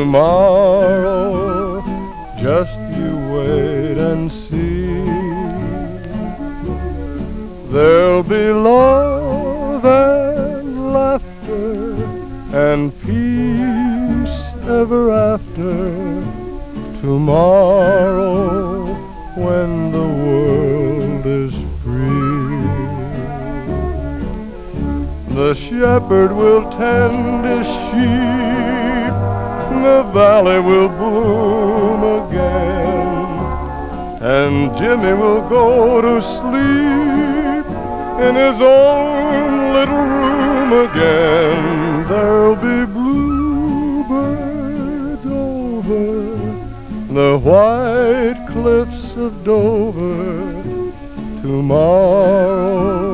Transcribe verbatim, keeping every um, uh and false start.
tomorrow. Just you wait and see. There'll be love and laughter and peace ever after. Tomorrow, when the world is free, the shepherd will tend his sheep, the valley will bloom again, and Jimmy will go to sleep in his own little room again. There'll be bluebirds over the white cliffs of Dover tomorrow.